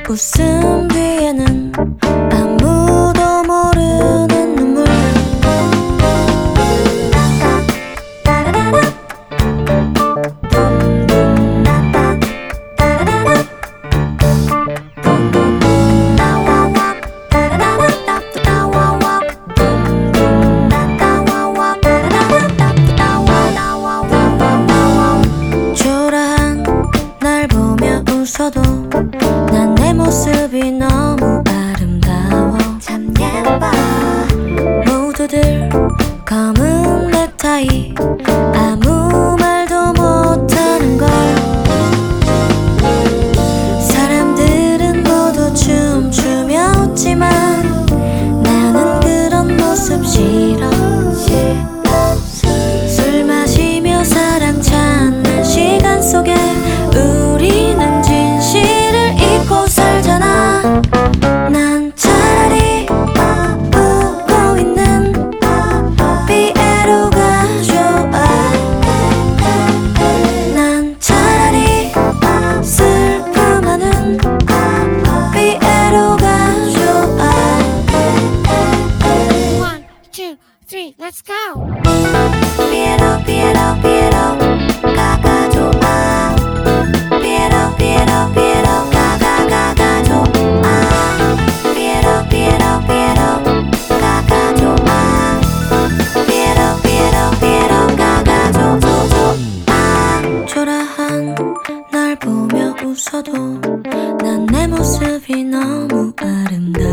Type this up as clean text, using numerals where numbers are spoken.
웃음 뒤에는 아무도 모르는 눈물. 초라한 날 보며 웃어도 난 내 모습이 너무 아름다워. 참 예뻐. 모두들 검은 넥타이, 아무 말도 못하는 걸. 사람들은 모두 춤추며 웃지만 나는 그런 모습 싫어. 술 마시며 사랑 찾는 시간 속에 우리는 진실을 잊고 살잖아. 난 차라리 웃고 있는 피에로가 좋아. 난 차라리 슬픔하는 피에로가 좋아. 1, 2, 3, let's go! 피에로 피에로 피에로 가가 좋아. 피에로 피에로 피에로 가가 좋아. 피에로 피에로 피에로 가가 좋아. 피에로 피에로 피에로 가가 좋아. 초라한 날 보며 웃어도 난 내 모습이 너무 아름다워.